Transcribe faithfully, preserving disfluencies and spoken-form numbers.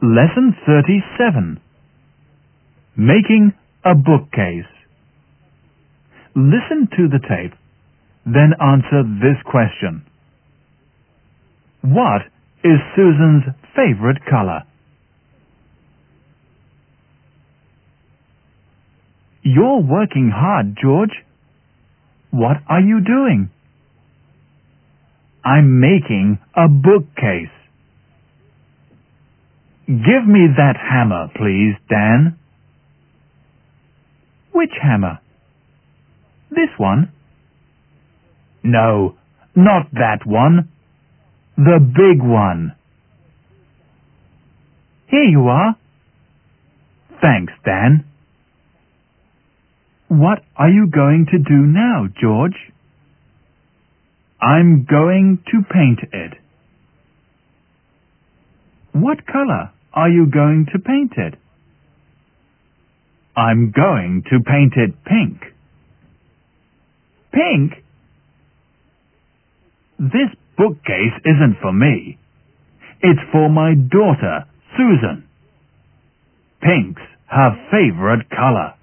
Lesson thirty-seven. Making a bookcase. Listen to the tape, then answer this question. What is Susan's favorite color? You're working hard, George. What are you doing? I'm making a bookcase. Give me that hammer, please, Dan. Which hammer? This one? No, not that one. The big one. Here you are. Thanks, Dan. What are you going to do now, George? I'm going to paint it. What color are you going to paint it? I'm going to paint it pink. Pink? This bookcase isn't for me. It's for my daughter, Susan. Pink's her favorite color.